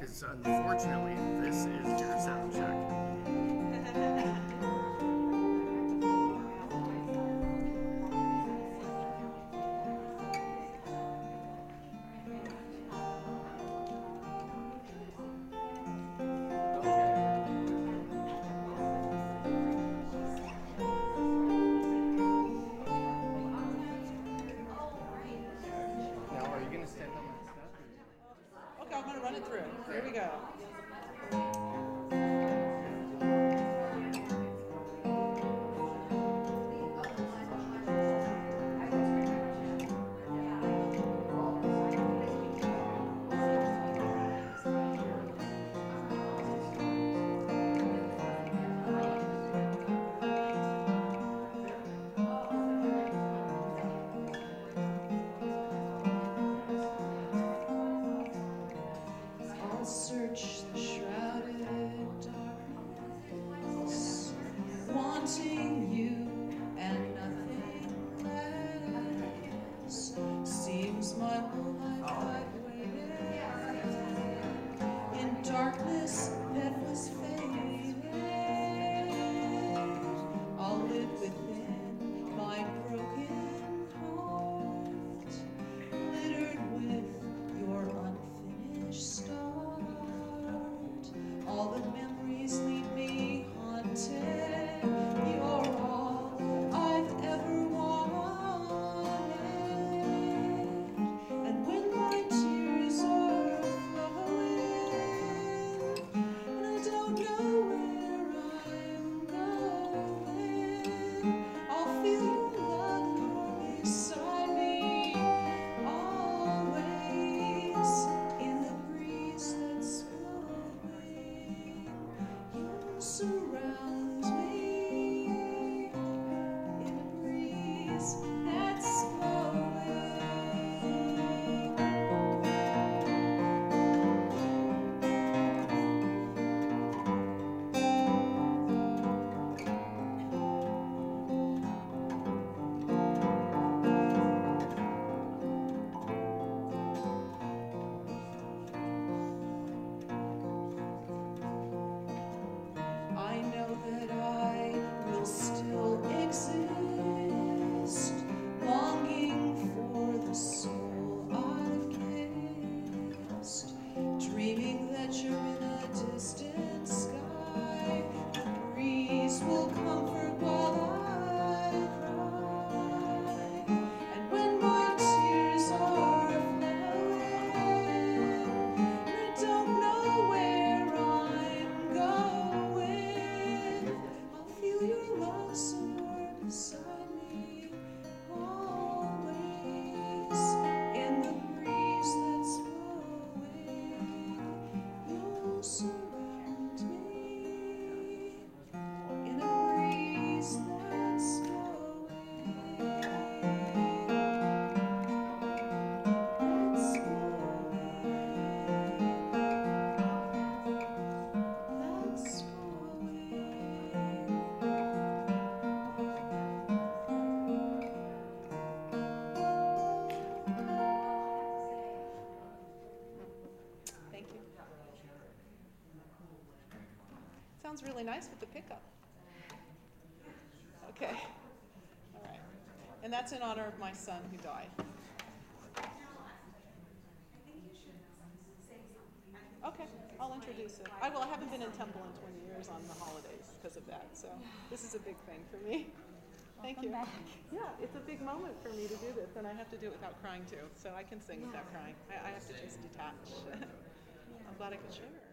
because unfortunately, this is your sound check. Now, are you going to stand on my stuff? Okay, I'm going to run it through. Here we go. I'll search the shrouded darkness, wanting you and nothing less. Seems my whole life I've waited in darkness that was faded. I'll live within my broken heart, littered with your unfinished start. All the memories leave me haunted. You're all I've ever wanted. And when my tears are flowing, and I don't know where I'm going, I'll feel your love beside me, always in the breeze that's blowing. You surround me in a breeze that's blowing. I know that I will still exist, longing for the soul I've kissed, dreaming that you're in a distant sky. The breeze will comfort while I cry. And when my tears are flowing, and I don't know where I'm going, I'll feel your love somewhere beside me, always in the breeze that's blowing. You'll surround me in a breeze that's blowing. That's Thank you. Sounds really nice with the pickup. Okay. All right. And that's in honor of my son who died. Okay, I'll introduce it. I haven't been in Temple in 20 years on the holidays because of that, so this is a big thing for me. Thank you. Yeah, it's a big moment for me to do this, and I have to do it without crying too, so I can sing without crying. I have to just detach. I'm glad I could share.